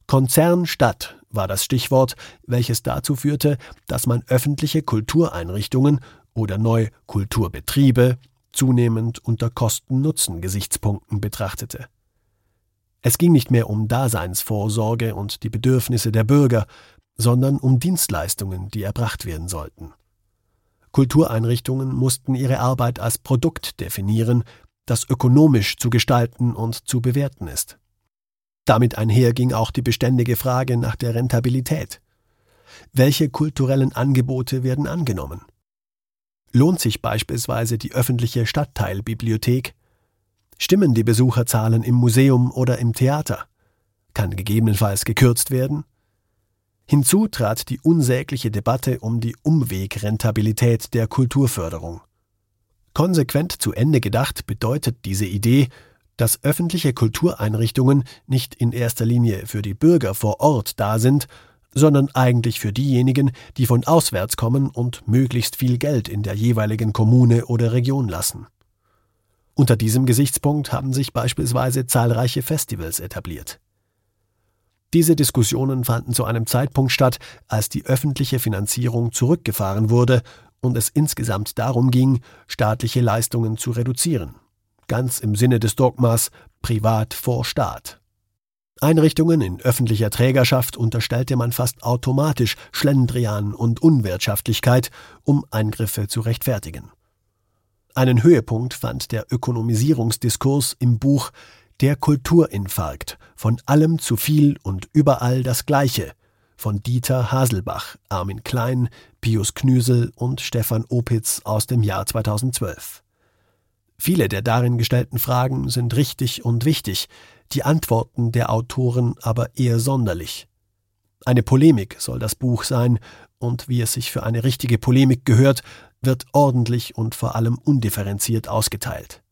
Konzernstadt war das Stichwort, welches dazu führte, dass man öffentliche Kultureinrichtungen oder neu Kulturbetriebe zunehmend unter Kosten-Nutzen-Gesichtspunkten betrachtete. Es ging nicht mehr um Daseinsvorsorge und die Bedürfnisse der Bürger, sondern um Dienstleistungen, die erbracht werden sollten. Kultureinrichtungen mussten ihre Arbeit als Produkt definieren, das ökonomisch zu gestalten und zu bewerten ist. Damit einher ging auch die beständige Frage nach der Rentabilität. Welche kulturellen Angebote werden angenommen? Lohnt sich beispielsweise die öffentliche Stadtteilbibliothek? Stimmen die Besucherzahlen im Museum oder im Theater? Kann gegebenenfalls gekürzt werden? Hinzu trat die unsägliche Debatte um die Umwegrentabilität der Kulturförderung. Konsequent zu Ende gedacht bedeutet diese Idee, dass öffentliche Kultureinrichtungen nicht in erster Linie für die Bürger vor Ort da sind, sondern eigentlich für diejenigen, die von auswärts kommen und möglichst viel Geld in der jeweiligen Kommune oder Region lassen. Unter diesem Gesichtspunkt haben sich beispielsweise zahlreiche Festivals etabliert. Diese Diskussionen fanden zu einem Zeitpunkt statt, als die öffentliche Finanzierung zurückgefahren wurde und es insgesamt darum ging, staatliche Leistungen zu reduzieren. Ganz im Sinne des Dogmas Privat vor Staat. Einrichtungen in öffentlicher Trägerschaft unterstellte man fast automatisch Schlendrian und Unwirtschaftlichkeit, um Eingriffe zu rechtfertigen. Einen Höhepunkt fand der Ökonomisierungsdiskurs im Buch »Der Kulturinfarkt – Von allem zu viel und überall das Gleiche« von Dieter Haselbach, Armin Klein, Pius Knüsel und Stefan Opitz aus dem Jahr 2012. Viele der darin gestellten Fragen sind richtig und wichtig, die Antworten der Autoren aber eher sonderlich. Eine Polemik soll das Buch sein und, wie es sich für eine richtige Polemik gehört, wird ordentlich und vor allem undifferenziert ausgeteilt.